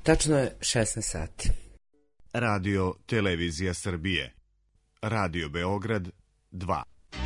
Tačno je 16 sati. Radio Televizija Srbije. Radio Beograd 2.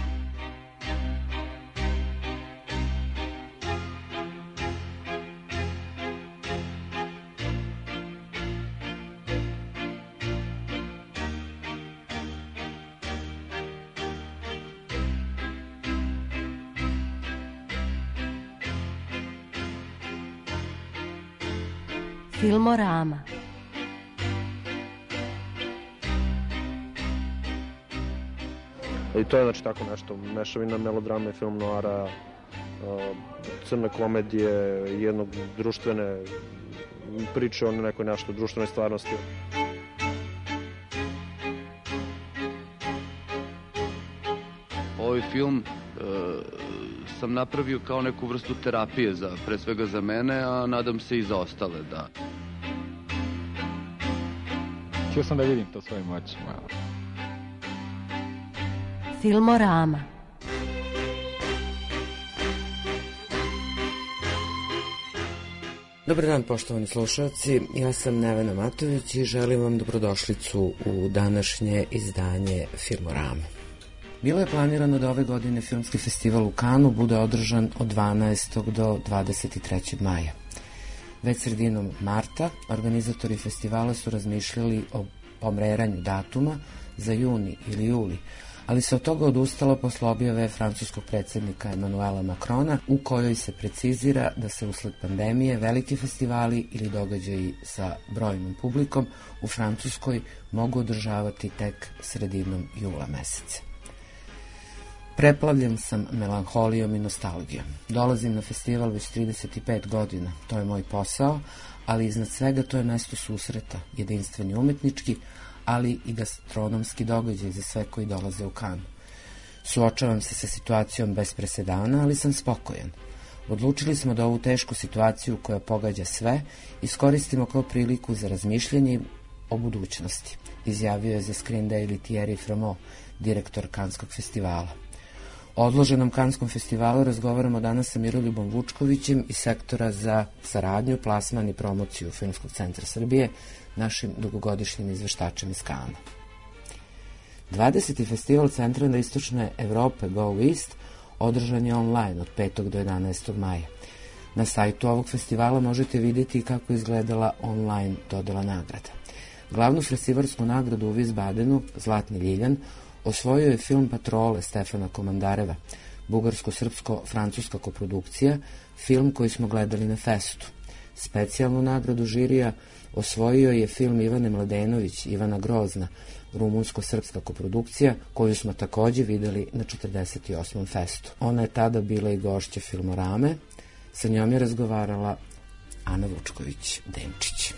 Filmorama. I to je znači tako nešto, mešavina melodrame, film noara, crne komedije, jednog društvene priče o nekoj nešto društvenoj stvarnosti. Ovaj film sam napravio kao neku vrstu terapije, pre svega za mene, a nadam se i za ostale, da. Htio sam da vidim to svojim očima. Filmorama. Dobar dan, poštovani slušalci, ja sam Nevena Matović i želim vam dobrodošlicu u današnje izdanje Filmorama. Bilo je planirano da ove godine filmski festival u Kanu bude održan od 12. do 23. maja. Već sredinom marta organizatori festivala su razmišljali o pomeranju datuma za juni ili juli, ali se od toga odustalo posle objave francuskog predsjednika Emmanuela Macrona, u kojoj se precizira da se usled pandemije veliki festivali ili događaji sa brojnom publikom u Francuskoj mogu održavati tek sredinom jula meseca. Preplavljen sam melanholijom i nostalgijom. Dolazim na festival već 35 godina, to je moj posao, ali iznad svega to je mesto susreta, jedinstveni umetnički, ali i gastronomski događaj za sve koji dolaze u Kanu. Suočavam se sa situacijom bez presedana, ali sam spokojan. Odlučili smo da ovu tešku situaciju koja pogađa sve iskoristimo kao priliku za razmišljanje o budućnosti, izjavio je za Screen Daily Thierry Frémaux, direktor Kanskog festivala. O odloženom Kanskom festivalu razgovaramo danas sa Miroljubom Vučkovićem iz sektora za saradnju, plasman i promociju Filmskog centra Srbije, našim dugogodišnjim izveštačem iz Kana. 20. festival Centralne i Istočne Evrope Go East održan je online od 5. do 11. maja. Na sajtu ovog festivala možete vidjeti kako je izgledala online dodela nagrada. Glavnu festivalsku nagradu u Wiesbadenu, Zlatni ljiljan, osvojio je film Patrole Stefana Komandareva, bugarsko-srpsko-francuska koprodukcija, film koji smo gledali na festu. Specijalnu nagradu žirija osvojio je film Ivane Mladenović, Ivana Grozna, rumunsko-srpska koprodukcija, koju smo također videli na 48. festu. Ona je tada bila i gošća Filmorame, sa njom je razgovarala Ana Vučković-Denčić.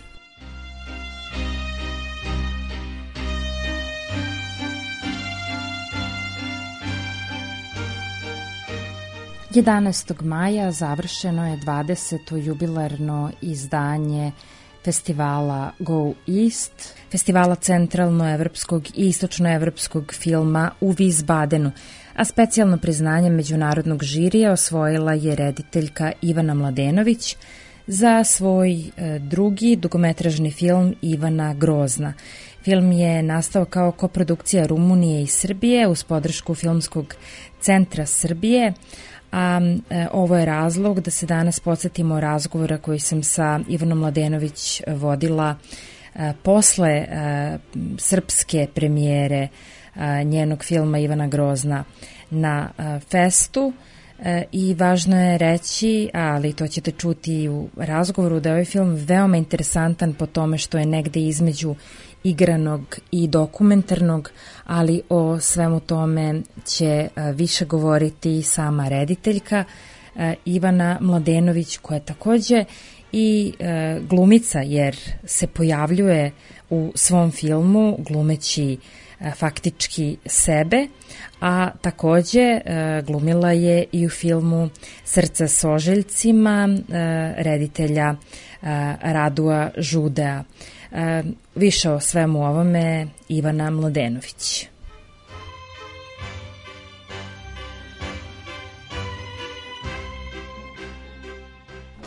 11. maja završeno je 20. jubilarno izdanje festivala Go East, festivala centralnoevropskog i istočnoevropskog filma u Wiesbadenu, a specijalno priznanje međunarodnog žirija osvojila je rediteljka Ivana Mladenović za svoj drugi dugometražni film Ivana Grozna. Film je nastao kao koprodukcija Rumunije i Srbije uz podršku Filmskog centra Srbije, a ovo je razlog da se danas podsjetimo razgovora koji sam sa Ivanom Mladenović vodila posle srpske premijere njenog filma Ivana Grozna na festu. I važno je reći, ali to ćete čuti u razgovoru, da je ovaj film veoma interesantan po tome što je negde između igranog i dokumentarnog, ali o svemu tome će više govoriti sama rediteljka Ivana Mladenović, koja je takođe i glumica, jer se pojavljuje u svom filmu glumeći faktički sebe, a takođe glumila je i u filmu Srce s ožiljcima reditelja Radua Žudea. Više o svemu ovome Ivana Mladenović.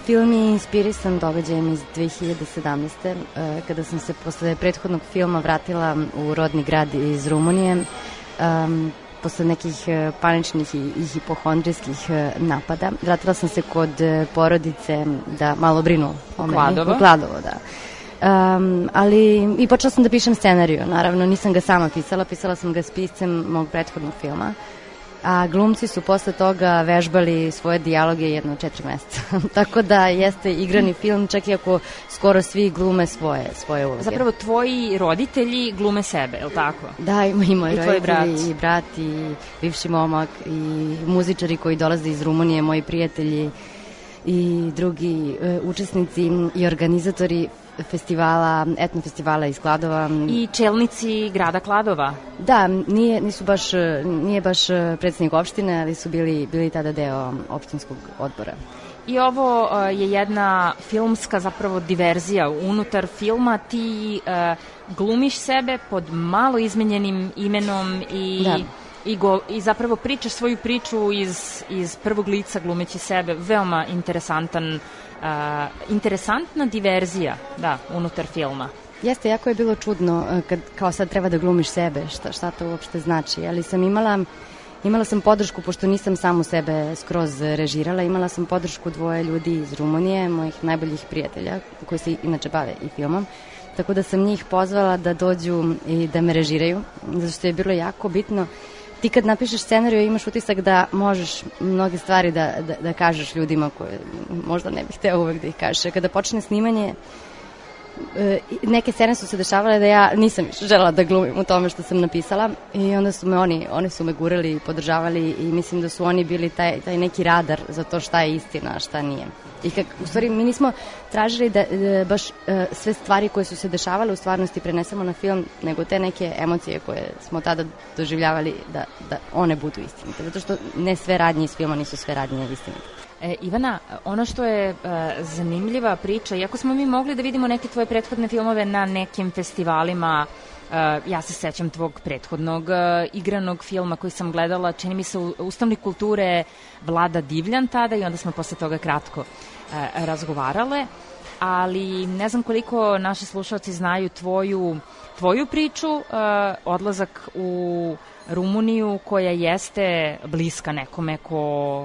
Film je inspirisan događajem iz 2017. Kada sam se posle prethodnog filma vratila u rodni grad iz Rumunije, posle nekih paničnih i hipohondrijskih napada. Vratila sam se kod porodice da malo brinu o meni. U Kladovo, da. Ali i počela sam da pišem scenariju. Naravno, nisam ga sama pisala sam ga s piscem mog prethodnog filma. A glumci su posle toga vežbali svoje dijaloge jedno 4 meseca. Tako da jeste igrani film, čak i ako skoro svi glume svoje uloge. Zapravo tvoji roditelji glume sebe, je li tako? Da, i moji roditelji, i brat, i bivši momak, i muzičari koji dolaze iz Rumunije, moji prijatelji i drugi učesnici i organizatori festivala, etno festivala iz Kladova. I čelnici grada Kladova. Da, nije baš predsednik opštine, ali su bili tada deo opštinskog odbora. I ovo je jedna filmska zapravo diverzija. Unutar filma ti glumiš sebe pod malo izmenjenim imenom i zapravo pričaš svoju priču iz prvog lica glumeći sebe. Veoma interesantna diverzija, da, unutar filma. Jeste, jako je bilo čudno kad kao sad treba da glumiš sebe, šta to uopšte znači, ali sam imala sam podršku, pošto nisam samu sebe skroz režirala, imala sam podršku 2 ljudi iz Rumunije, mojih najboljih prijatelja, koji se inače bave i filmom, tako da sam njih pozvala da dođu i da me režiraju, zato što je bilo jako bitno. Ti kad napišeš scenariju imaš utisak da možeš mnoge stvari da kažeš ljudima koje možda ne bih hteo uvek da ih kažeš. Kada počne snimanje, neke scene su se dešavale da ja nisam želela da glumim u tome što sam napisala i onda su me oni su me gurali i podržavali i mislim da su oni bili taj neki radar za to šta je istina, a šta nije. I u stvari mi nismo tražili da baš sve stvari koje su se dešavale u stvarnosti prenesemo na film, nego te neke emocije koje smo tada doživljavali da one budu istinite. Zato što ne sve radnje iz filma nisu sve radnje istinite. Ivana, ono što je zanimljiva priča, iako smo mi mogli da vidimo neke tvoje prethodne filmove na nekim festivalima, ja se sećam tvog prethodnog igranog filma koji sam gledala, čini mi se u Ustanovi kulture Vlada Divljan tada i onda smo posle toga kratko razgovarale, ali ne znam koliko naši slušalci znaju tvoju priču, odlazak u Rumuniju koja jeste bliska nekome ko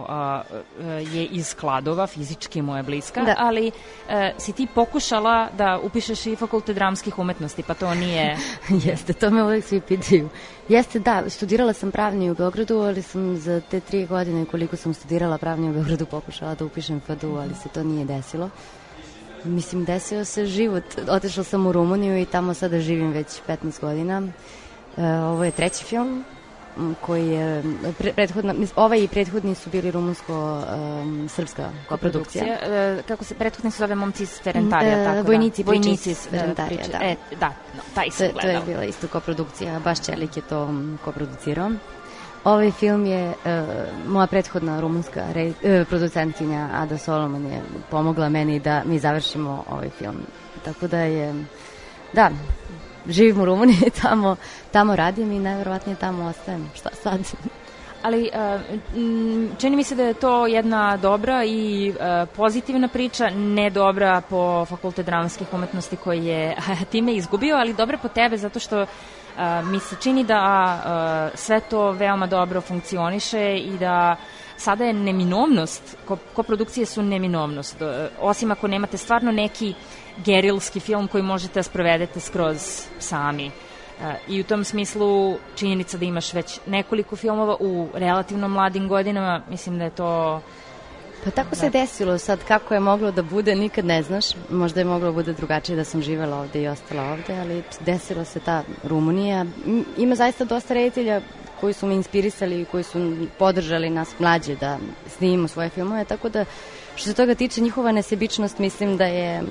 je iz Kladova, fizički mu je bliska, da. Ali si ti pokušala da upišeš i Fakultet dramskih umetnosti, pa to nije... Jeste, to me uvek svi pitaju. Jeste, da, studirala sam pravni u Beogradu, ali sam za te 3 godine koliko sam studirala pravni u Beogradu pokušala da upišem FADU, ali se to nije desilo. Mislim, desio se život. Otišla sam u Rumuniju i tamo sada živim već 15 godina. Ovo je 3. film koji je ovaj i prethodni su bili rumunsko-srpska koprodukcija. Kako se prethodni se zove Momci iz Ferentarija, tako da? Vojnici iz Ferentarija, da. Da, taj sam gledala. To je bila isto koprodukcija, baš Čelik je to koproducirao. Ovaj film je moja prethodna rumunska producentkinja Ada Solomon je pomogla meni da mi završimo ovaj film. Tako da je, da, živim u Rumuniji, tamo radim i najverovatnije tamo ostajem. Šta sad? Ali čini mi se da je to jedna dobra i pozitivna priča, ne dobra po Fakultet dramskih umetnosti koji je time izgubio, ali dobra po tebe zato što mi se čini da sve to veoma dobro funkcioniše i da sada je neminovnost, koprodukcije su neminovnost, osim ako nemate stvarno neki gerilski film koji možete da sprovedete skroz sami. I u tom smislu činjenica da imaš već nekoliko filmova u relativno mladim godinama, mislim da je to... Pa tako se desilo sad, kako je moglo da bude, nikad ne znaš. Možda je moglo da bude drugačije da sam živela ovde i ostala ovde, ali desilo se ta Rumunija. Ima zaista dosta reditelja koji su me inspirisali i koji su podržali nas mlađe da snimimo svoje filmove, tako da što se toga tiče njihova nesebičnost mislim da je,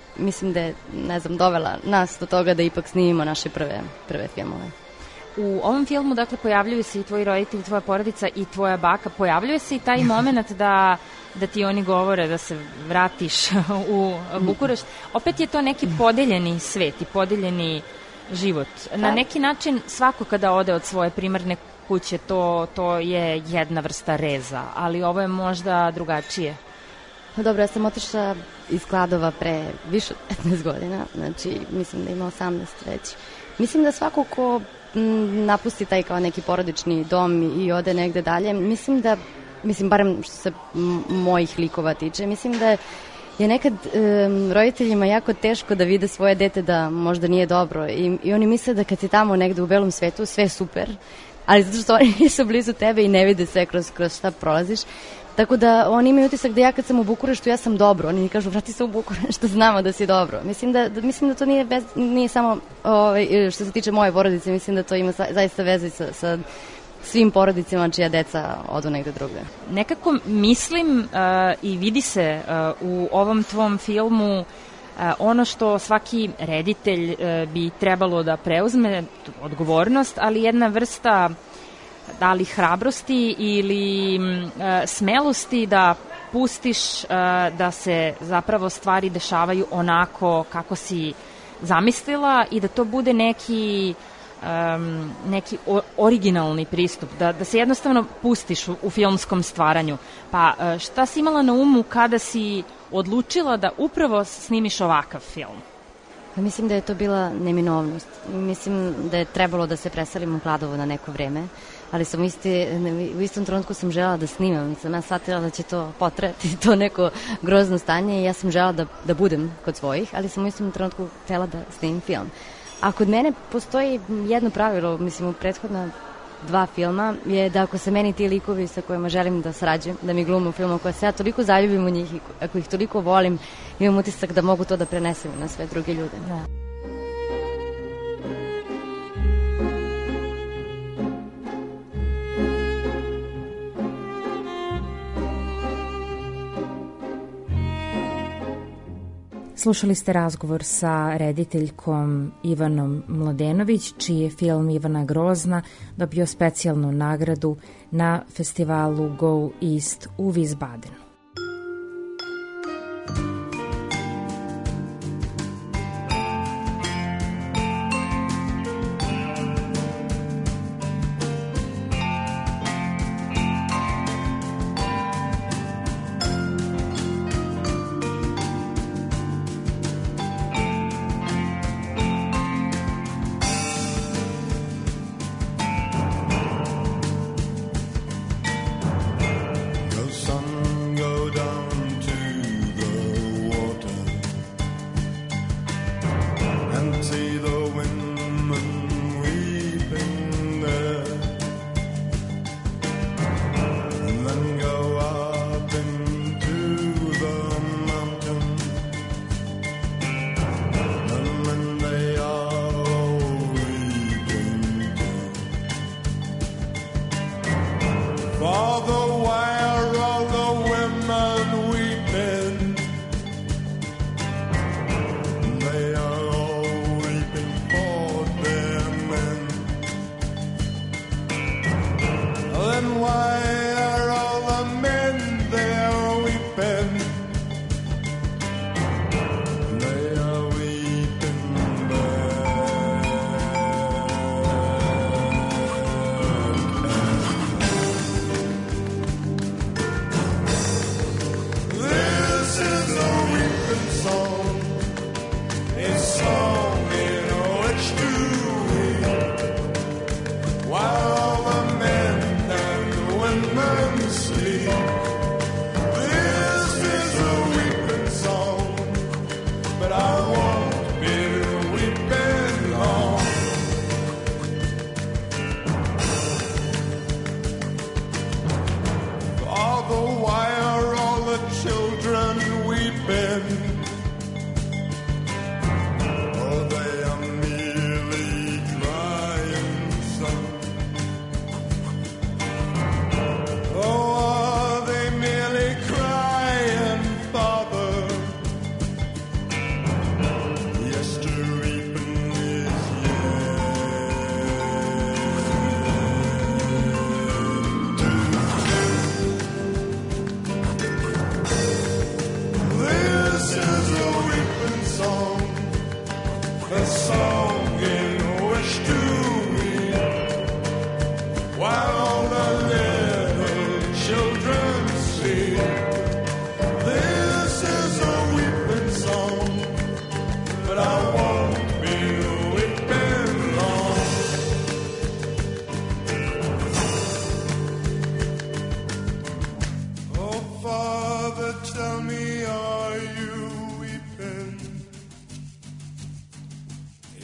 ne znam, dovela nas do toga da ipak snimimo naše prve filmove. U ovom filmu, dakle, pojavljuju se i tvoji roditelji, tvoja porodica i tvoja baka. Pojavljuje se i taj moment da ti oni govore da se vratiš u Bukurešt. Opet je to neki podeljeni svet i podeljeni život. Na neki način svako kada ode od svoje primarne kuće, to je jedna vrsta reza, ali ovo je možda drugačije. Dobro, ja sam otišla iz Kladova pre više od 15 godina, znači mislim da ima 18 već. Mislim da svako ko napusti taj kao neki porodični dom i ode negde dalje, mislim barem što se mojih likova tiče, mislim da je nekad roditeljima jako teško da vide svoje dete da možda nije dobro i oni misle da kad si tamo negde u belom svetu sve je super, ali zato što oni nisu blizu tebe i ne vide sve kroz šta prolaziš. Tako da oni imaju utisak da ja kad sam u Bukureštu ja sam dobro, oni mi kažu vrati se u Bukureštu, znamo da si dobro. Mislim da to nije samo što se tiče moje porodice, mislim da to ima zaista veze sa svim porodicima čija deca odu negde drugde. Nekako mislim i vidi se u ovom tvom filmu ono što svaki reditelj bi trebalo da preuzme, odgovornost, ali jedna vrsta da li hrabrosti ili smelosti da pustiš da se zapravo stvari dešavaju onako kako si zamislila i da to bude neki originalni pristup, da se jednostavno pustiš u filmskom stvaranju. Pa šta si imala na umu kada si odlučila da upravo snimiš ovakav film? Mislim da je to bila neminovnost. Mislim da je trebalo da se preselim u Kladovo na neko vreme, ali sam u istom trenutku sam želela da snimam. Sam ja shvatila da će to potrajati, to neko grozno stanje i ja sam želela da budem kod svojih, ali sam u istom trenutku htela da snimim film. A kod mene postoji jedno pravilo, mislim u prethodna 2 filma, je da ako se meni ti likovi sa kojima želim da sarađujem, da mi glume u filmu, ako se ja toliko zaljubim u njih i ako ih toliko volim, imam utisak da mogu to da prenesem na sve druge ljude. Da. Slušali ste razgovor sa rediteljkom Ivanom Mladenović, čiji je film Ivana Grozna dobio specijalnu nagradu na festivalu Go East u Wiesbadenu.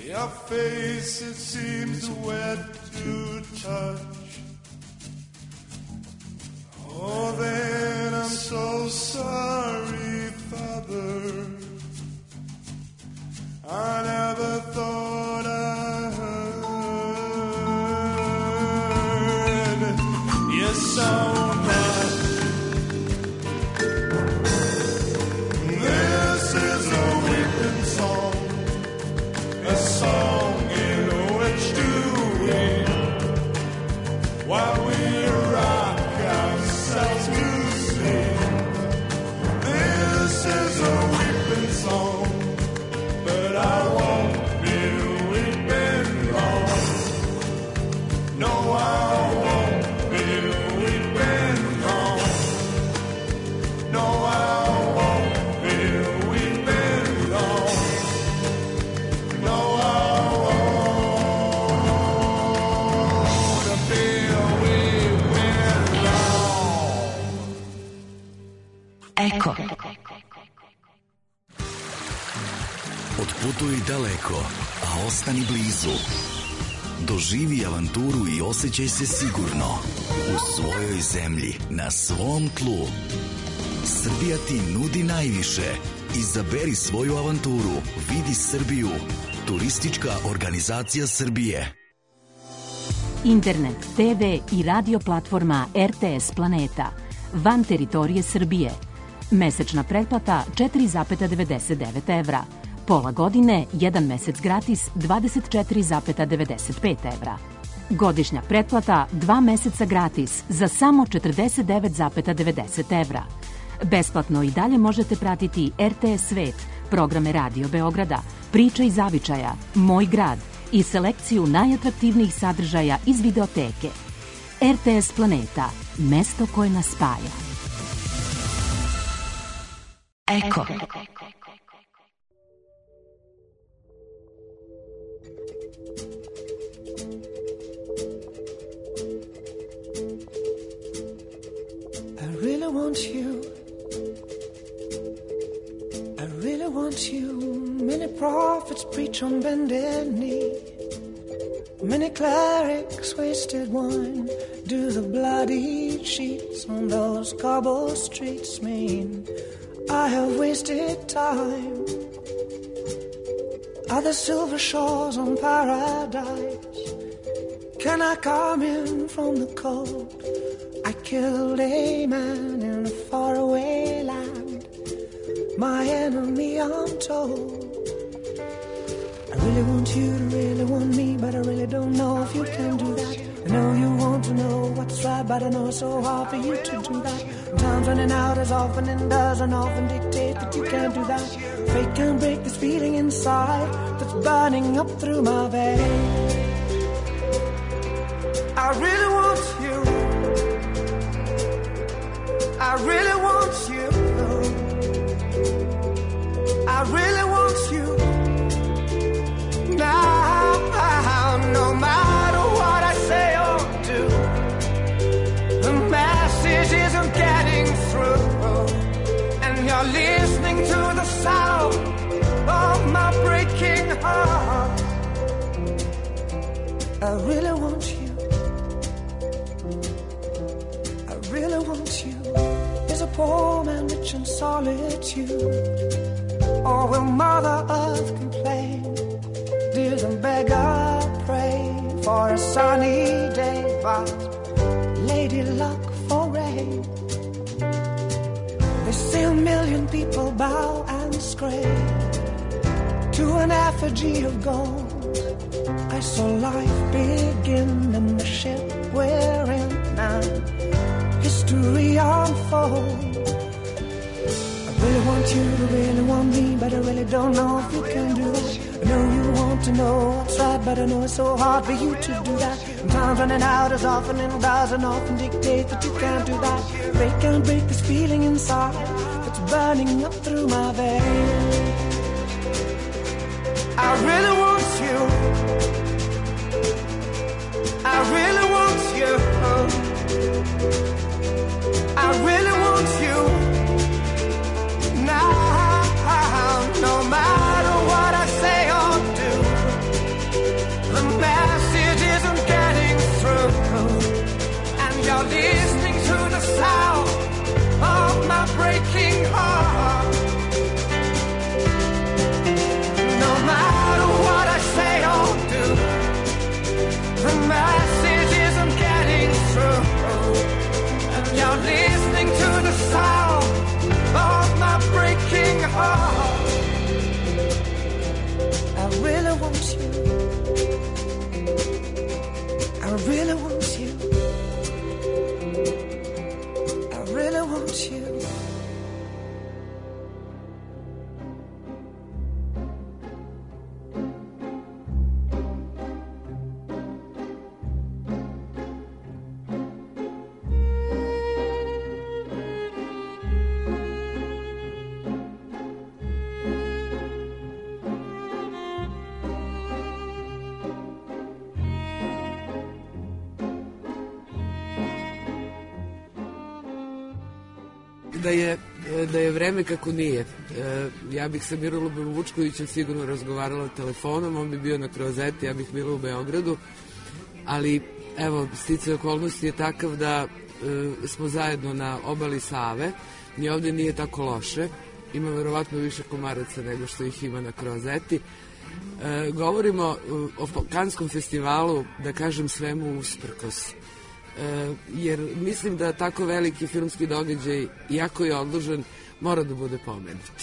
Your face, it seems wet to touch. Oh, then I'm so sorry, Father. I never thought I heard you so much. This is a weeping song, a song in which to weep while we rock ourselves to sleep. This is a weeping song, but I won't be weeping long. No, I won't be weeping long. No, I won't be weeping long. No, I won't be weeping long. Eko. Otputuj daleko, a ostani blizu. Doživi avanturu i osjećaj se sigurno u svojoj zemlji, na svom tlu. Srbija ti nudi najviše. Izaberi svoju avanturu. Vidi Srbiju. Turistička organizacija Srbije. Internet, TV i radio platforma RTS Planeta. Van teritorije Srbije. Mesečna pretplata 4,99 evra. Pola godine, 1 mesec gratis, 24,95 evra. Godišnja pretplata, 2 meseca gratis, za samo 49,90 evra. Besplatno i dalje možete pratiti RTS Svet, programe Radio Beograda, Priče i zavičaja, Moj grad i selekciju najatraktivnijih sadržaja iz videoteke. RTS Planeta, mesto koje nas spaja. Eko. I really want you. I really want you. Many prophets preach on bended knee. Many clerics wasted wine. Do the bloody cheats on those cobble streets mean I have wasted time? Are the silver shores on paradise? Can I come in from the cold? I killed a man in a faraway land, my enemy untold. I really want you to really want me, but I really don't know if you can do that. I know you want to know what's right, but I know it's so hard for you to do that. Time's running out as often and doesn't often dictate that you can't do that. Fate can't break this feeling inside that's burning up through my veins. I really want you. I really want you. I really want you. Now, no matter what I say or do, the message isn't getting through, and you're listening to the sound of my breaking heart. I really want you. I really want you. Is a poor man rich in solitude, or will Mother Earth complain? Does a beggar pray for a sunny day, but Lady Luck for rain? They say 1 million people bow and scrape to an effigy of gold. I saw life begin in the ship we're in now. History unfold. I really want you to really want me, but I really don't know if you can do that. I know you want to know what's right, but I know it's so hard for you to do that. And time's running out as often and doesn't often dictate that you can't do that. They can't break this feeling inside that's burning up through my veins. I really want you. I really want you. I really want you. Now, no matter what I say or do, want you. I really want you. I really want you. Da je vreme kako nije. Ja bih sa Mirolubom Vučkovićem sigurno razgovarala telefonom, on bi bio na Krozeti, ja bih bila u Beogradu, ali evo, sticaj okolnosti je takav da smo zajedno na obali Save, ni ovde nije tako loše, ima verovatno više komaraca nego što ih ima na Krozeti. Govorimo o Kanskom festivalu, da kažem svemu usprkos. Jer mislim da tako veliki filmski događaj, iako je odložen, mora da bude pomenut.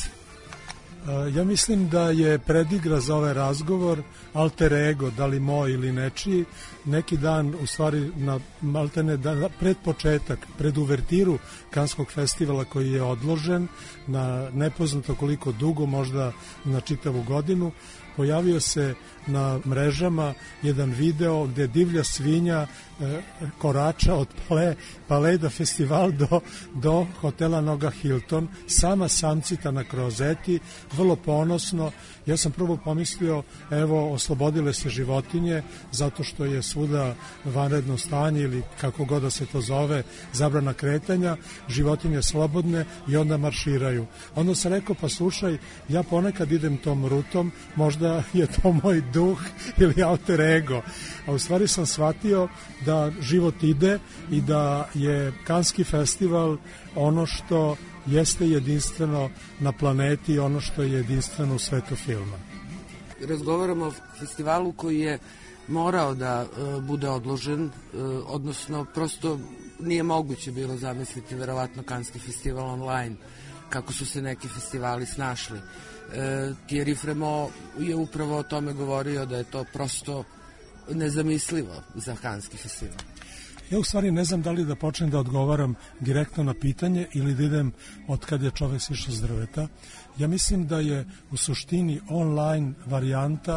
Ja mislim da je predigra za ovaj razgovor alter ego, da li moj ili nečiji, neki dan, u stvari, maltene pred početak, pred uvertiru Kanskog festivala koji je odložen na nepoznato koliko dugo, možda na čitavu godinu, pojavio se na mrežama jedan video gde divlja svinja korača od Palais de Festival do hotela Noga Hilton, sama samcita na Krozeti, vrlo ponosno. Ja sam prvo pomislio, evo, oslobodile se životinje zato što je svuda vanredno stanje ili kako god da se to zove, zabrana kretanja, životinje slobodne i onda marširaju. Onda sam rekao, pa slušaj, ja ponekad idem tom rutom, možda je to moj duh ili alter ego. A u stvari sam shvatio da život ide i da je Kanski festival ono što jeste jedinstveno na planeti, ono što je jedinstveno u svetu filma. Razgovaramo o festivalu koji je morao da bude odložen, odnosno prosto nije moguće bilo zamisliti verovatno Kanski festival online, kako su se neki festivali snašli. Thierry Frémaux je upravo o tome govorio da je to prosto nezamislivo za Kanski festival. Ja u stvari ne znam da li da počnem da odgovaram direktno na pitanje ili da idem od kad je čovek sišao s drveta. Ja mislim da je u suštini online varijanta,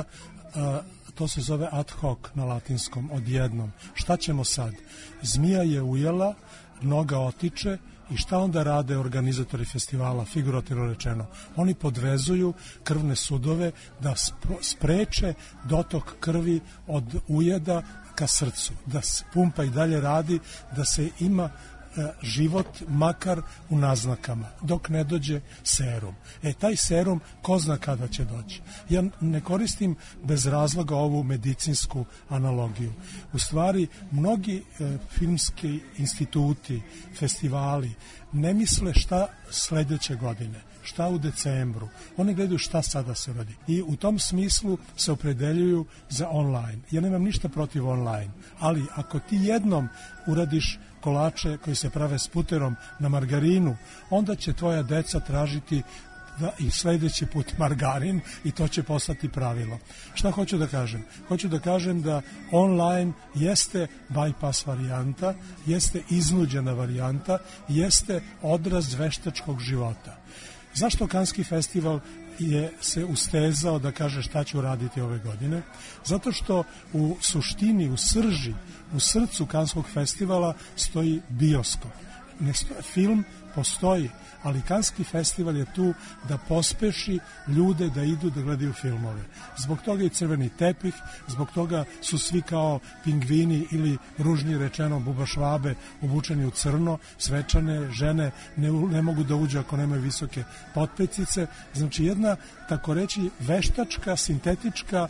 to se zove ad hoc na latinskom, odjednom. Šta ćemo sad? Zmija je ujela, noga otiče, i šta onda rade organizatori festivala, figurativno rečeno? Oni podvezuju krvne sudove da spreče dotok krvi od ujeda ka srcu, da se pumpa i dalje radi, da se ima život makar u naznakama, dok ne dođe serum. Taj serum ko zna kada će doći. Ja ne koristim bez razloga ovu medicinsku analogiju. U stvari, mnogi filmski instituti, festivali ne misle šta sledeće godine, šta u decembru. Oni gledaju šta sada se radi. I u tom smislu se opredeljuju za online. Ja nemam ništa protiv online, ali ako ti jednom uradiš kolače koji se prave s puterom na margarinu, onda će tvoja deca tražiti i sledeći put margarin i to će postati pravilo. Šta hoću da kažem? Hoću da kažem da online jeste bypass varijanta, jeste iznuđena varijanta, jeste odraz veštačkog života. Zašto Kanski festival je se ustezao da kaže šta ću raditi ove godine? Zato što u suštini, u srži, u srcu Kanskog festivala stoji bioskop. Film postoji, ali Kanski festival je tu da pospeši ljude da idu da gledaju filmove. Zbog toga je crveni tepih, zbog toga su svi kao pingvini ili ružnije rečeno bubašvabe obučeni u crno, svečane žene ne mogu da uđu ako nemaju visoke potpecice. Znači jedna, tako reći, veštačka, sintetička,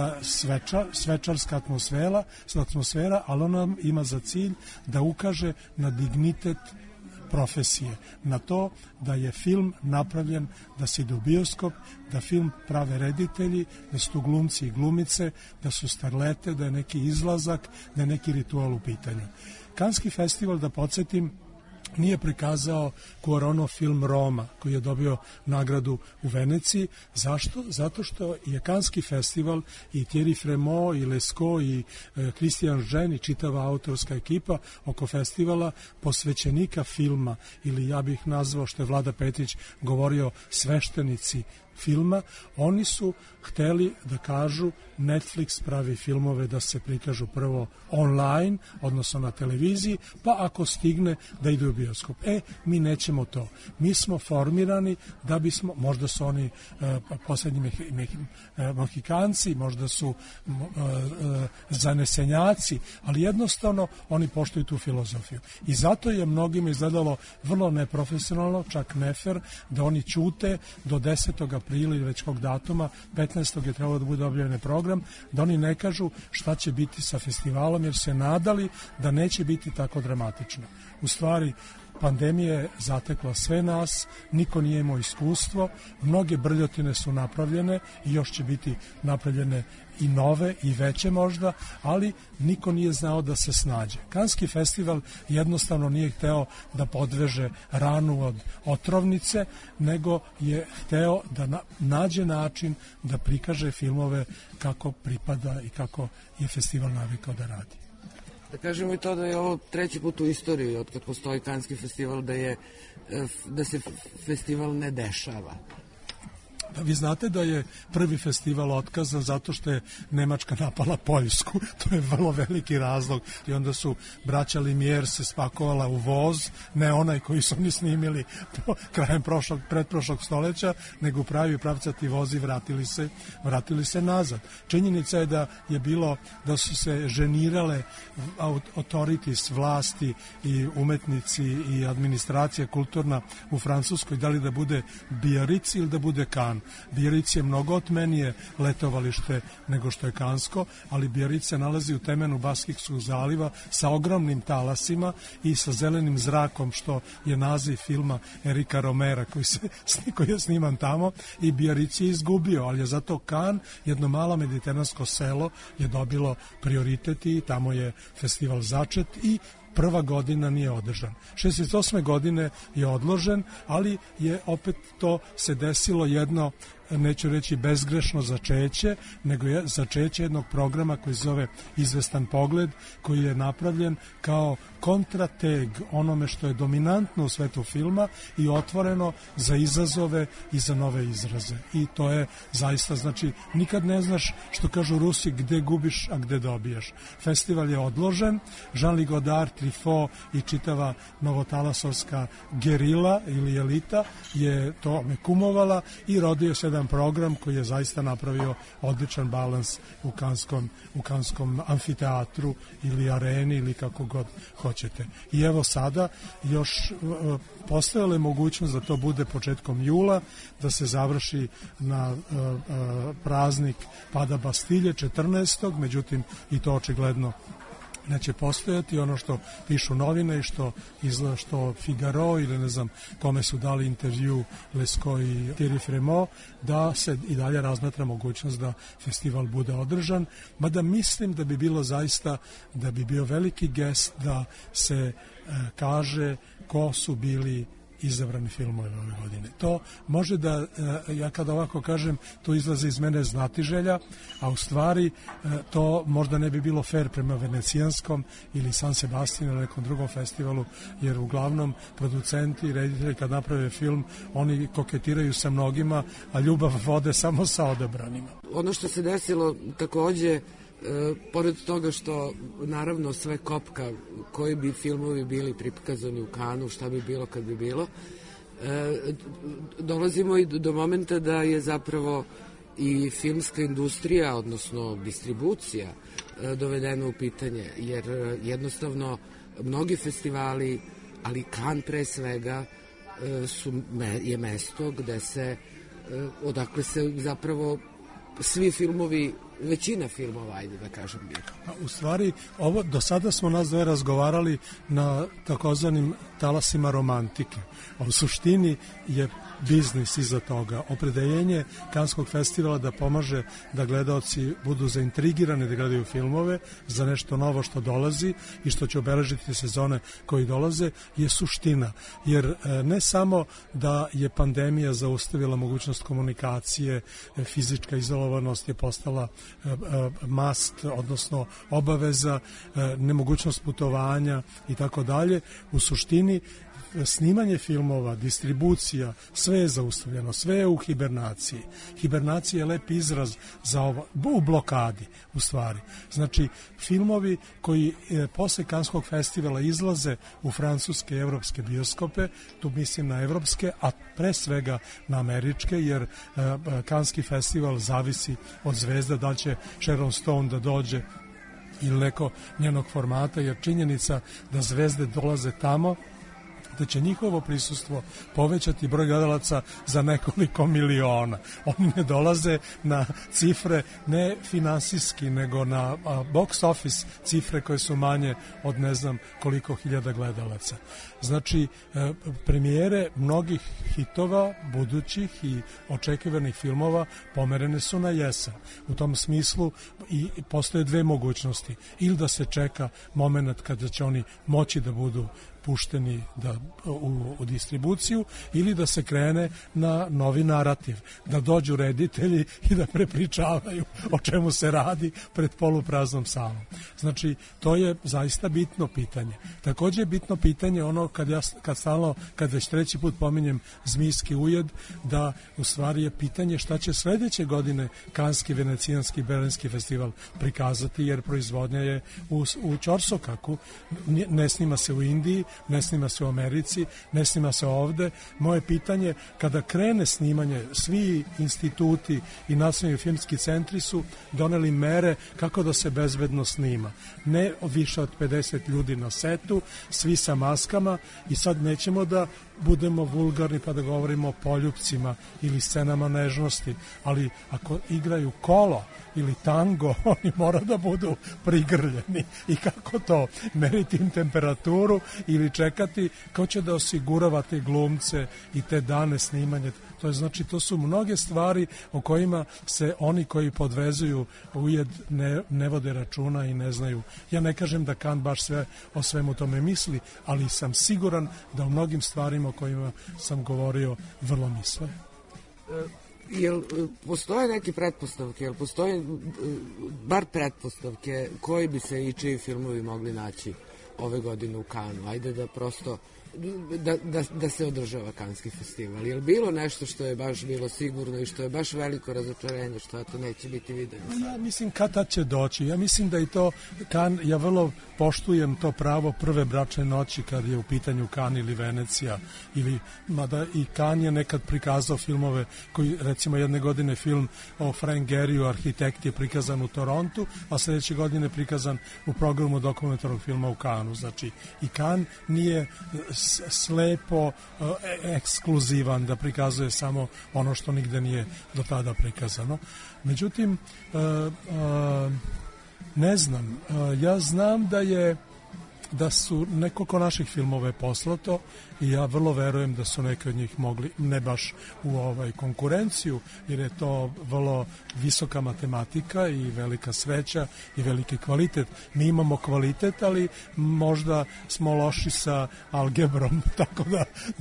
svečarska atmosfera, ali ona ima za cilj da ukaže na dignitet profesije, na to da je film napravljen da se ide u bioskop, da film prave reditelji, da su tu glumci i glumice, da su starlete, da je neki izlazak, da je neki ritual u pitanju. Kanski festival, da podsjetim, nije prikazao Cuaronov film Roma, koji je dobio nagradu u Veneciji. Zašto? Zato što je Kanski festival i Thierry Frémaux i Lescaut i Christian Jean i čitava autorska ekipa oko festivala posvećenika filma, ili ja bih nazvao, što je Vlada Petrić govorio, sveštenici filma. Oni su hteli da kažu Netflix pravi filmove da se prikažu prvo online, odnosno na televiziji, pa ako stigne da idu u bioskop. Mi nećemo to. Mi smo formirani da bismo, možda su oni poslednji Mohikanci, možda su zanesenjaci, ali jednostavno oni poštuju tu filozofiju. I zato je mnogima izgledalo vrlo neprofesionalno, čak nefer, da oni ćute do 10. aprila ili već kog datuma, 15. je trebalo da bude objavljen program, da oni ne kažu šta će biti sa festivalom, jer se nadali da neće biti tako dramatično. U stvari, pandemija je zatekla sve nas, niko nije imao iskustvo, mnoge brljotine su napravljene i još će biti napravljene i nove i veće možda, ali niko nije znao da se snađe. Kanski festival jednostavno nije hteo da podveže ranu od otrovnice, nego je hteo da nađe način da prikaže filmove kako pripada i kako je festival navikao da radi. Da kažemo i to da je ovo treći put u istoriji od kad postoji Kanski festival da se festival ne dešava. Vi znate da je prvi festival otkazan zato što je Nemačka napala Poljsku, to je vrlo veliki razlog, i onda su braća Lumière se spakovala u voz, ne onaj koji su oni snimili krajem pretprošlog stoleća, nego pravi pravcati vozi vratili se nazad. Činjenica je da je bilo da su se ženirale authorities, vlasti i umetnici i administracija kulturna u Francuskoj, da li da bude Biarritz ili da bude Cannes. Biarritz je mnogo otmenije letovalište nego što je Kansko, ali Biarritz se nalazi u temenu Baskijskog zaliva sa ogromnim talasima i sa zelenim zrakom, što je naziv filma Erika Romera koji je sniman tamo, i Biarritz je izgubio, ali je zato Cannes, jedno malo mediteransko selo, je dobilo prioritet i tamo je festival začet i prva godina nije održan. 68. godine je odložen, ali je opet to se desilo jedno, neću reći bezgrešno začeće, nego je začeće jednog programa koji se zove Izvestan pogled, koji je napravljen kao kontrateg onome što je dominantno u svetu filma i otvoreno za izazove i za nove izraze. I to je zaista, znači, nikad ne znaš, što kažu Rusi, gde gubiš, a gde dobijaš. Festival je odložen, Jean-Luc Godard, Truffaut i čitava novotalasovska gerila ili elita je to kumovala i rodio se jedan program koji je zaista napravio odličan balans u Kanskom amfiteatru ili areni ili kako god hoćete. I evo sada još postojala je mogućnost da to bude početkom jula, da se završi na praznik pada Bastilje 14. Međutim, i to očigledno neće postojati. Ono što pišu novine i što Figaro ili ne znam kome su dali intervju Lescaut i Thierry Frémaux, da se i dalje razmatra mogućnost da festival bude održan, mada mislim da bi bilo zaista, da bi bio veliki gest da se kaže ko su bili izabrani filmove ove godine. To može da, ja kada ovako kažem, to izlaze iz mene znatiželja, a u stvari to možda ne bi bilo fair prema Venecijanskom ili San Sebastianu ili nekom drugom festivalu, jer uglavnom producenti i reditelji kad naprave film, oni koketiraju sa mnogima, a ljubav vode samo sa odabranima. Ono što se desilo takođe, pored toga što naravno sve kopka koji bi filmovi bili prikazani u Kanu, šta bi bilo kad bi bilo, dolazimo i do momenta da je zapravo i filmska industrija, odnosno distribucija, dovedena u pitanje, jer jednostavno mnogi festivali, ali Kan pre svega, je mesto gde odakle se zapravo svi filmovi većina filmova, ajde da kažem, bilo. U stvari, ovo, do sada smo nas dve razgovarali na takozvanim talasima romantike. A u suštini je biznis iza toga. Opredeljenje Kanskog festivala da pomaže da gledaoci budu zaintrigirani da gledaju filmove za nešto novo što dolazi i što će obeležiti sezone koji dolaze je suština. Jer ne samo da je pandemija zaustavila mogućnost komunikacije, fizička izolovanost je postala must, odnosno obaveza, nemogućnost putovanja i tako dalje. U suštini snimanje filmova, distribucija, sve je zaustavljeno, sve je u hibernaciji. Hibernacija je lep izraz za ovo, u blokadi u stvari. Znači, filmovi koji posle Kanskog festivala izlaze u francuske i evropske bioskope, tu mislim na evropske, a pre svega na američke, jer Kanski festival zavisi od zvezda, da će Sharon Stone da dođe ili neko njenog formata, jer činjenica da zvezde dolaze tamo, da će njihovo prisustvo povećati broj gledalaca za nekoliko miliona. Oni ne dolaze na cifre ne finansijski, nego na box office cifre koje su manje od ne znam koliko hiljada gledalaca. Znači, premijere mnogih hitova, budućih i očekivanih filmova pomerene su na jesen. U tom smislu i postoje dve mogućnosti. Ili da se čeka moment kada će oni moći da budu pušteni u distribuciju, ili da se krene na novi narativ, da dođu reditelji i da prepričavaju o čemu se radi pred polupraznom salom. Znači, to je zaista bitno pitanje. Takođe je bitno pitanje ono kad već treći put pominjem Zmijski ujed, da u stvari je pitanje šta će sledeće godine Kanski, Venecijanski, Berlinski festival prikazati, jer proizvodnja je u ćorsokaku, ne snima se u Indiji, ne snima se u Americi, ne snima se ovde. Moje pitanje, kada krene snimanje, svi instituti i nacionalni filmski centri su doneli mere kako da se bezbedno snima. Ne više od 50 ljudi na setu, svi sa maskama, i sad nećemo da budemo vulgarni pa da govorimo o poljupcima ili scenama nežnosti, ali ako igraju kolo ili tango, oni mora da budu prigrljeni. I kako to? Meriti im temperaturu ili čekati ko će da osigurava te glumce i te dane snimanja. To je, znači, to su mnoge stvari o kojima se oni koji podvezuju ujed ne vode računa i ne znaju. Ja ne kažem da Kan baš sve o svemu tome misli, ali sam siguran da o mnogim stvarima o kojima sam govorio vrlo misle. Jel postoje neke pretpostavke, jel postoje bar pretpostavke koji bi se i čiji filmovi mogli naći ove godine u Kanu? Ajde da prosto da se održava Kanski festival. Je li bilo nešto što je baš bilo sigurno i što je baš veliko razočarenje što to neće biti videno? Ja mislim kad će doći. Ja mislim da i to Kan, ja vrlo poštujem to pravo prve bračne noći kad je u pitanju Kan ili Venecija, ili mada i Kan je nekad prikazao filmove koji, recimo jedne godine film o Frank Geriju, Arhitekt, je prikazan u Torontu, a sledeće godine prikazan u programu dokumentarnog filma u Kanu. Znači, i Kan nije slepo ekskluzivan da prikazuje samo ono što nigde nije do tada prikazano. Međutim, ne znam, ja znam da su nekoliko naših filmova poslato i ja vrlo verujem da su neki od njih mogli, ne baš u konkurenciju, jer je to vrlo visoka matematika i velika sreća i veliki kvalitet. Mi imamo kvalitet, ali možda smo loši sa algebrom, tako da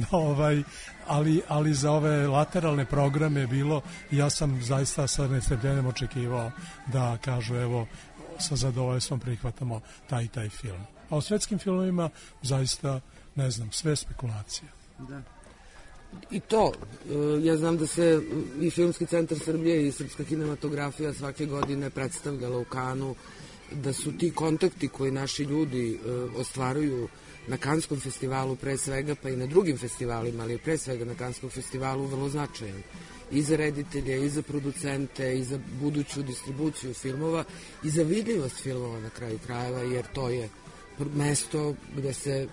ali za ove lateralne programe je bilo, ja sam zaista sa nestrpljenjem očekivao da kažu evo, sa zadovoljstvom prihvatamo taj i taj film. A o svetskim filmovima zaista, ne znam, sve spekulacije. Da. I to, ja znam da se i Filmski centar Srbije i srpska kinematografija svake godine predstavljala u Kanu, da su ti kontakti koji naši ljudi ostvaruju na Kanskom festivalu pre svega, pa i na drugim festivalima, ali pre svega na Kanskom festivalu vrlo značajan. I za reditelje, i za producente, i za buduću distribuciju filmova, i za vidljivost filmova na kraju krajeva, jer to je mesto gde se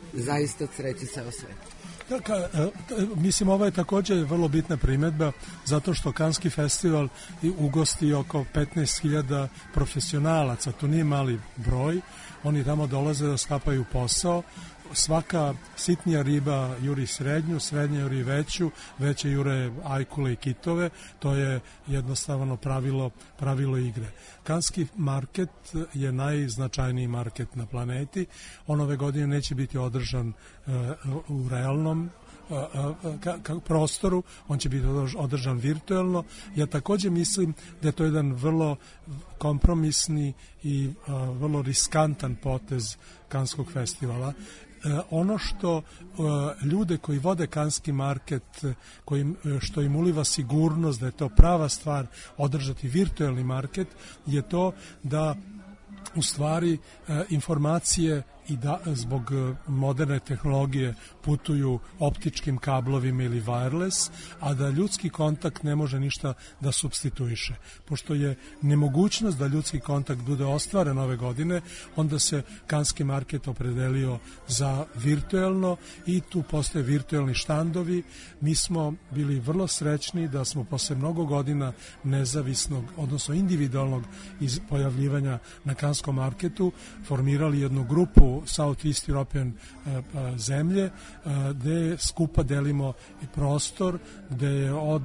zaista sreći ceo svet. Mislim, ovo je također vrlo bitna primjedba, zato što Kanski festival ugosti oko 15.000 profesionalaca, to nije mali broj, oni tamo dolaze da skapaju posao, svaka sitnija riba juri srednju, srednja juri veću, veće jure ajkule i kitove, to je jednostavno pravilo igre. Kanski market je najznačajniji market na planeti, on ove godine neće biti održan u realnom prostoru, on će biti održan virtuelno. Ja također mislim da je to jedan vrlo kompromisni i vrlo riskantan potez Kanskog festivala. Ono što ljude koji vode Kanski market, što im uliva sigurnost da je to prava stvar održati virtuelni market, je to da u stvari informacije i da zbog moderne tehnologije putuju optičkim kablovima ili wireless, a da ljudski kontakt ne može ništa da supstituiše. Pošto je nemogućnost da ljudski kontakt bude ostvaren ove godine, onda se Kanski market opredelio za virtuelno i tu postoje virtuelni štandovi. Mi smo bili vrlo srećni da smo posle mnogo godina nezavisnog, odnosno individualnog pojavljivanja na Kanskom marketu formirali jednu grupu Southeast European zemlje, gde skupa delimo i prostor, gde je od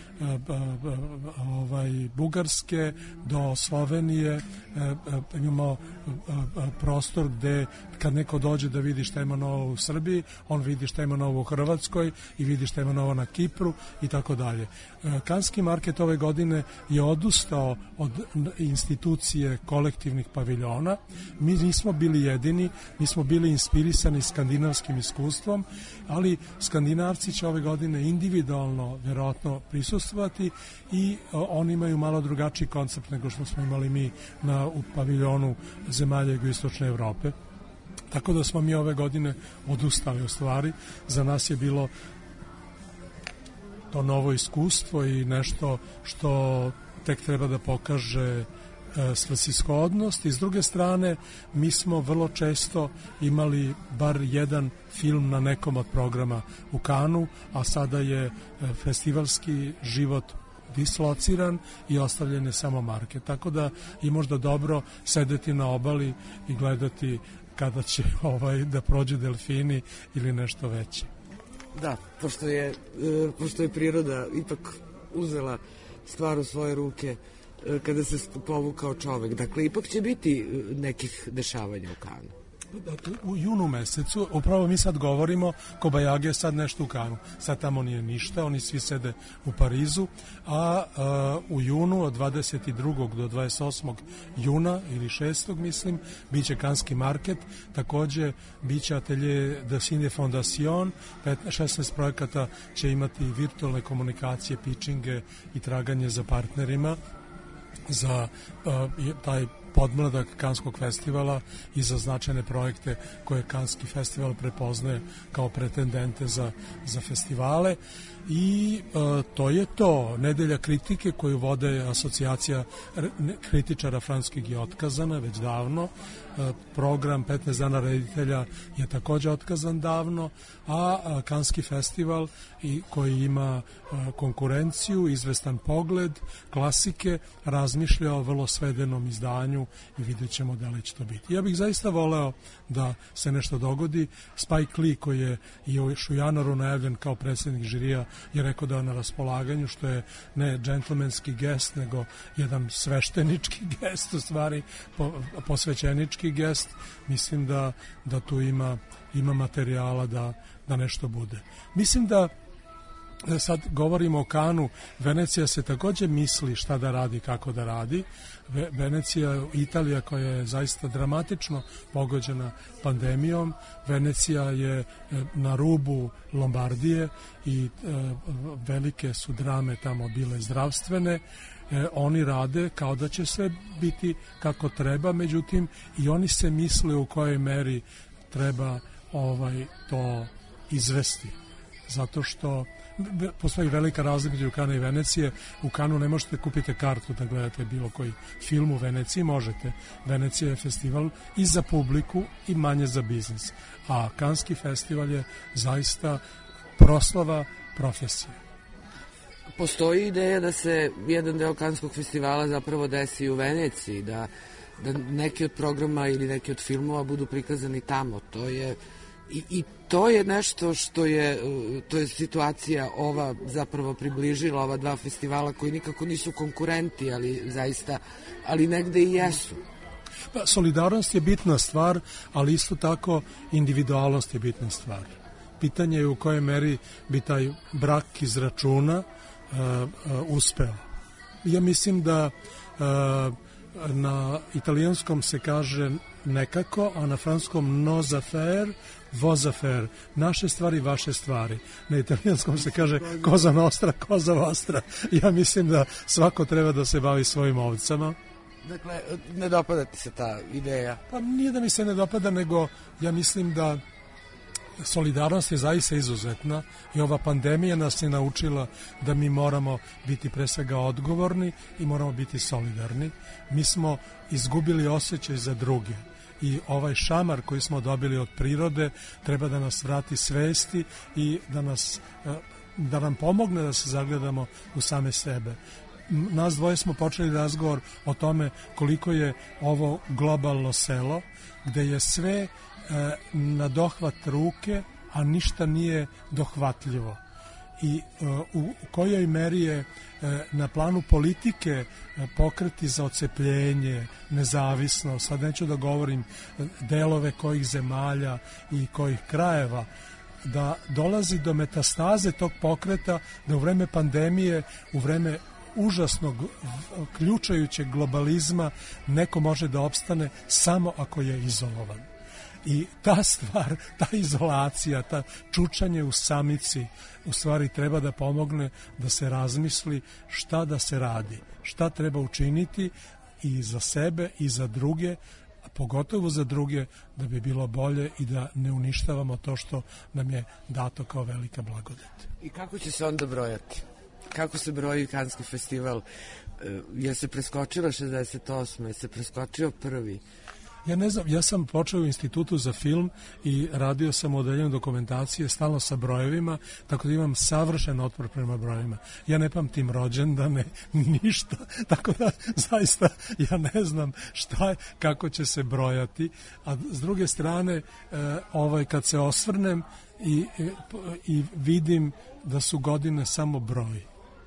Bugarske do Slovenije imamo prostor gde kad neko dođe da vidi šta ima novo u Srbiji, on vidi šta ima novo u Hrvatskoj i vidi šta ima novo na Kipru i tako dalje. Kanski market ove godine je odustao od institucije kolektivnih paviljona. Mi nismo bili jedini, mi smo bili inspirisani skandinavskim iskustvom, ali Skandinavci će ove godine individualno verovatno prisustvovati i oni imaju malo drugačiji koncept nego što smo imali mi u paviljonu zemalja jugoistočne Evrope. Tako da smo mi ove godine odustali u stvari. Za nas je bilo to novo iskustvo i nešto što tek treba da pokaže svrsishodnost. I s druge strane, mi smo vrlo često imali bar jedan film na nekom od programa u Kanu, a sada je festivalski život dislociran i ostavljen je samo market. Tako da je možda dobro sedeti na obali i gledati kada će da prođu delfini ili nešto veće. Da, pošto je priroda ipak uzela stvar u svoje ruke kada se povukao čovek. Dakle, ipak će biti nekih dešavanja u Kanu. U junu mesecu, upravo mi sad govorimo, Kobajage je sad nešto u Kanu. Sad tamo nije ništa, oni svi sede u Parizu, a u junu od 22. do 28. juna ili 6. mislim, bit će Kanski market, takođe bit će Atelier de Cine Fondation, 16 projekata će imati virtualne komunikacije, pitchinge i traganje za partnerima za taj podmladak Kanskog festivala i za značajne projekte koje Kanski festival prepoznaje kao pretendente za festivale. I to je to. Nedelja kritike koju vode asocijacija kritičara francuskih je otkazana već davno. Program 15 dana reditelja je također otkazan davno, a Kanski festival koji ima konkurenciju, izvestan pogled, klasike, razmišlja o vrlo svedenom izdanju i vidjet ćemo da li će to biti. Ja bih zaista voleo da se nešto dogodi. Spike Lee, koji je još u januaru najavljen kao predsjednik žirija, je rekao da je na raspolaganju, što je ne džentlmenski gest, nego jedan sveštenički gest, u stvari posvećenički gest. Mislim da tu ima materijala da nešto bude. Mislim da sad govorimo o Kanu, Venecija se također misli šta da radi, kako da radi. Venecija, Italija koja je zaista dramatično pogođena pandemijom, Venecija je na rubu Lombardije i velike su drame tamo bile zdravstvene. Oni rade kao da će sve biti kako treba, međutim i oni se misle u kojoj meri treba to izvesti. Zato što postoji velika razlika među Kana i Venecije. U Kanu ne možete kupiti kartu da gledate bilo koji film, u Veneciji možete. Venecija je festival i za publiku i manje za biznis. A Kanski festival je zaista proslava profesije. Postoji ideja da se jedan deo Kanskog festivala zapravo desi u Veneciji, da neki od programa ili neki od filmova budu prikazani tamo. To je i to je nešto što je, to je situacija ova zapravo približila ova dva festivala koji nikako nisu konkurenti, ali zaista, ali negde i jesu. Pa, solidarnost je bitna stvar, ali isto tako individualnost je bitna stvar. Pitanje je u kojoj meri bi taj brak iz računa uspeo. Ja mislim da na italijanskom se kaže nekako, a na francuskom nos affaires, vos affaires. Naše stvari, vaše stvari. Na italijanskom se kaže cosa nostra, cosa vostra. Ja mislim da svako treba da se bavi svojim ovcama. Dakle, ne dopada ti se ta ideja? Pa nije da mi se ne dopada, nego ja mislim da solidarnost je zaista izuzetna i ova pandemija nas je naučila da mi moramo biti pre svega odgovorni i moramo biti solidarni. Mi smo izgubili osjećaj za druge i ovaj šamar koji smo dobili od prirode treba da nas vrati svesti i da nam pomogne da se zagledamo u same sebe. Nas dvoje smo počeli razgovor o tome koliko je ovo globalno selo gde je sve na dohvat ruke, a ništa nije dohvatljivo. I u kojoj meri je na planu politike pokreti za ocepljenje, nezavisno, sad neću da govorim delove kojih zemalja i kojih krajeva, da dolazi do metastaze tog pokreta, da u vreme pandemije, u vreme užasnog ključajućeg globalizma neko može da opstane samo ako je izolovan. I ta stvar, ta izolacija, ta čučanje u samici u stvari treba da pomogne da se razmisli šta da se radi, šta treba učiniti i za sebe i za druge, a pogotovo za druge, da bi bilo bolje i da ne uništavamo to što nam je dato kao velika blagodet. I kako će se onda brojati? Kako se broji Kanski festival? Je se preskočilo 68. Je se preskočio prvi? Ja ne znam, ja sam počeo u Institutu za film i radio sam u odeljenju dokumentacije stalno sa brojevima, tako da imam savršen otpor prema brojevima. Ja ne pamtim rođendane, ništa, tako da zaista ja ne znam šta je, kako će se brojati, a s druge strane kad se osvrnem i vidim da su godine samo broj.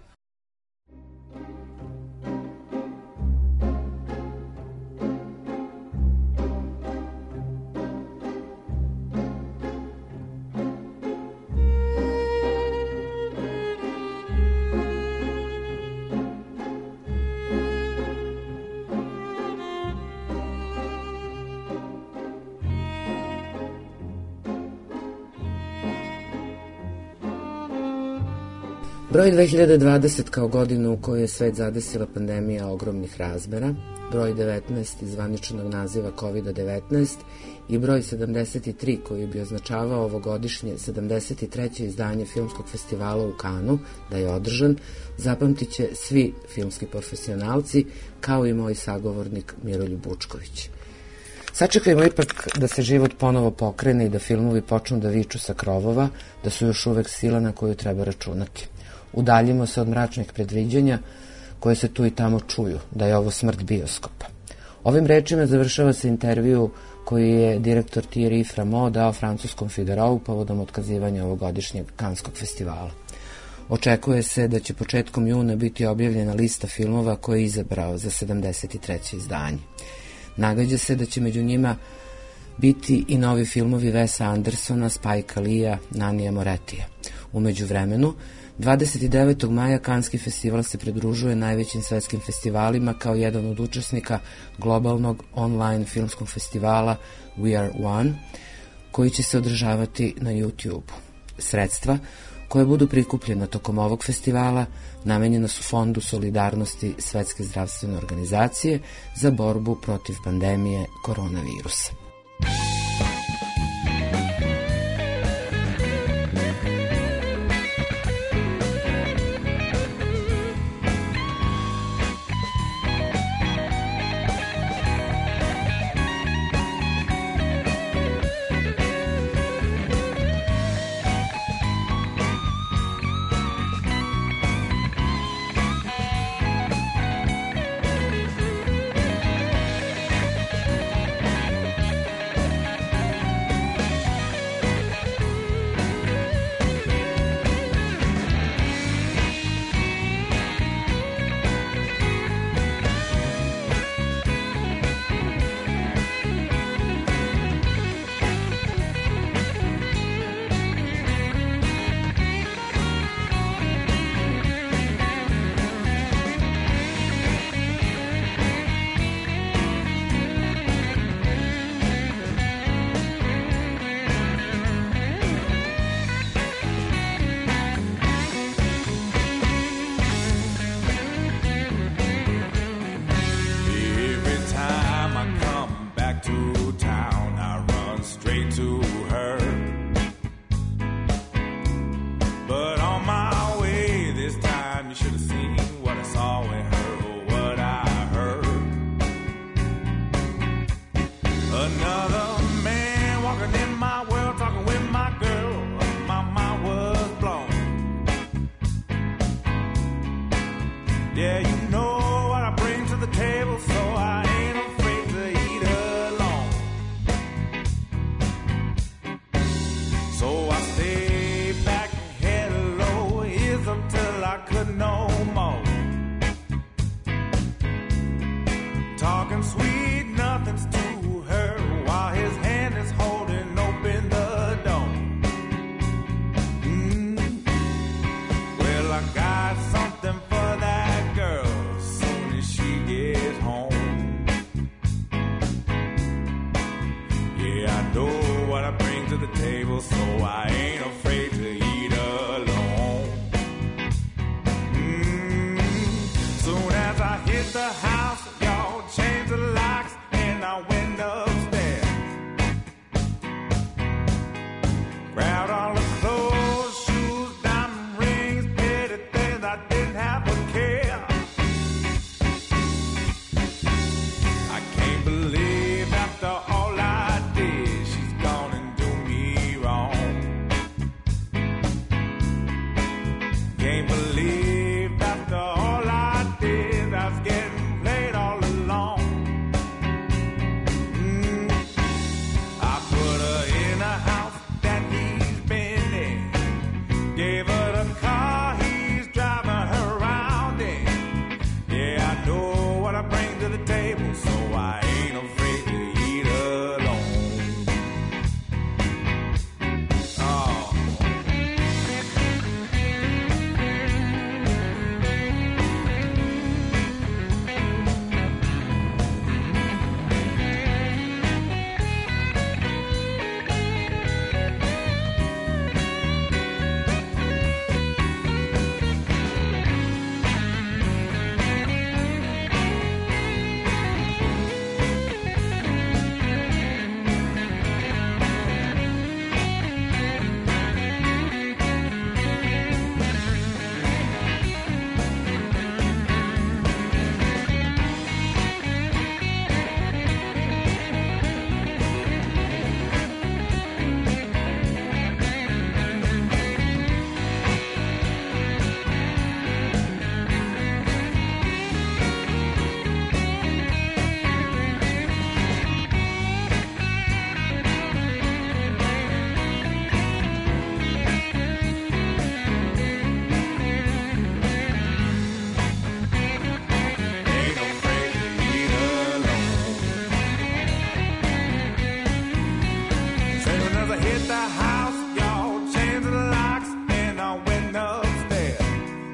Broj 2020 kao godinu u kojoj je svet zadesila pandemija ogromnih razmera, broj 19 iz zvaničnog naziva COVID-19 i broj 73 koji bi označavao ovogodišnje 73. izdanje filmskog festivala u Kanu da je održan, zapamtit će svi filmski profesionalci kao i moj sagovornik Miroljub Bučković. Sačekajmo ipak da se život ponovo pokrene i da filmovi počnu da viču sa krovova, da su još uvek sila na koju treba računati. Udaljimo se od mračnih predviđanja koje se tu i tamo čuju, da je ovo smrt bioskopa. Ovim rečima završava se intervju koji je direktor Thierry Framont dao francuskom Figaro povodom otkazivanja ovogodišnjeg Kanskog festivala. Očekuje se da će početkom juna biti objavljena lista filmova koje je izabrao za 73. izdanje. Nagađa se da će među njima biti i novi filmovi Wesa Andersona, Spike Leea, Nanija Moretija. U međuvremenu, 29. maja Kanski festival se pridružuje najvećim svetskim festivalima kao jedan od učesnika globalnog online filmskog festivala We Are One, koji će se održavati na YouTube. Sredstva koje budu prikupljena tokom ovog festivala namenjena su Fondu solidarnosti Svetske zdravstvene organizacije za borbu protiv pandemije koronavirusa. table, so I ain't afraid to eat alone. So I stay back and head low, ears up till I could no more. Talking sweet, nothing's to her, while his hand is holding open the door. Well, I got something for that girl soon as she gets home. Yeah, I know what I bring to the table, so I ain't afraid to eat alone. Soon as I hit the house, y'all change the locks and I went upstairs. Grabbed all the clothes, shoes, diamond rings, petty things I didn't have a care. I can't believe after all I did, she's gone and do me wrong. Can't believe after all I did, I was getting played all along. I put her in a house that he's been in, gave her the car he's driving her around in. Yeah, I know what I bring to the table, so I ain't afraid to eat alone. Oh. Ain't afraid to eat alone. Soon as I hit the house, y'all changed the locks and I went upstairs.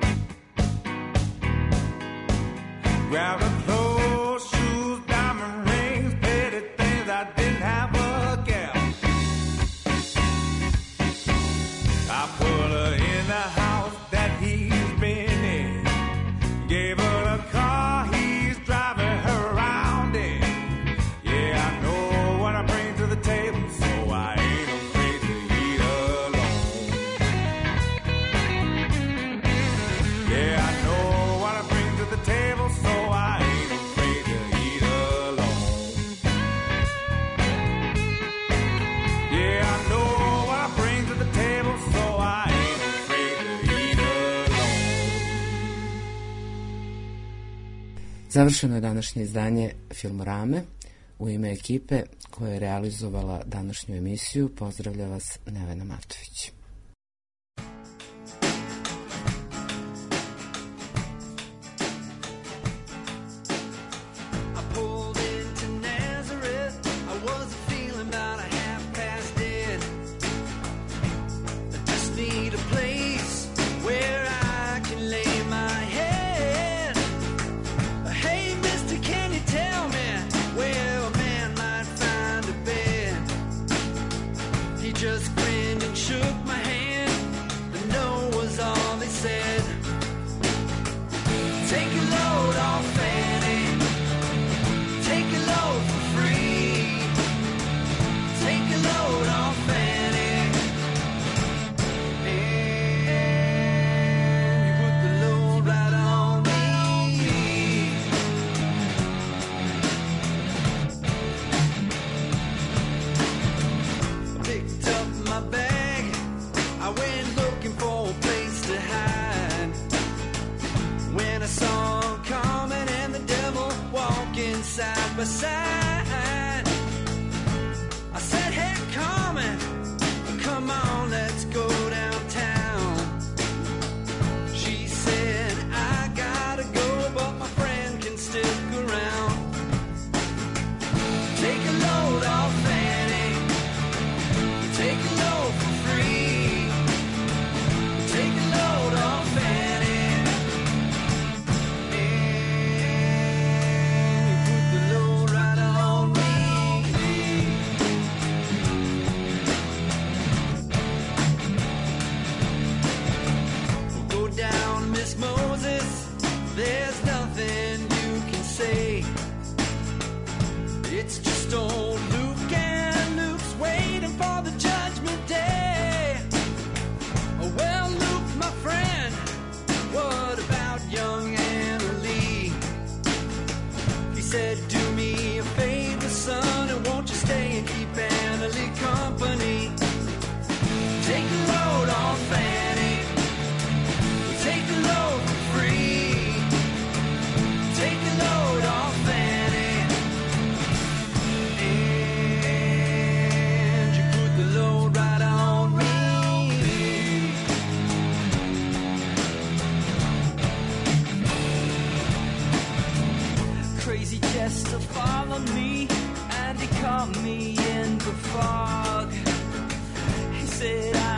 Grabbed the clothes, shoes, diamond rings, petty things I didn't have a care. I put her in the house that he's been in, gave her the car he's driving her around in. Yeah, I know what I bring to the table, so I ain't afraid to eat alone. Yeah, I know what I bring to the table, so I ain't afraid to eat alone. Yeah, I know what I bring to the table, so I ain't afraid to eat alone. Završeno je današnje izdanje Filmorame. U ime ekipe koja je realizovala današnju emisiju pozdravlja vas Nevena Martović. I pulled into Nazareth. I wasn't feeling about a 10:30. I just need a place where I can lay my head. Hey, mister, can you tell me where a man might find a bed? He just grinned and shook my beside. I said, hey, Carmen, come on, let's go downtown. She said, I gotta go, but my friend can stick around. Take a load off Fanny, take a load for free. Take a load off Fanny, and you put the load right on me. We'll go down, Miss Moses, there's nothing you can say. It's just old Luke, and Luke's waiting for the judgment day. Oh, well, Luke, my friend, what about young Anna Lee? He said, do me a favor, son, and won't you stay and keep Anna Lee company? Take a load off Fanny, take a load for free. Take a load off Fanny, and you put the load right on me. Crazy Chester followed me, and he caught me in the fog. He said, I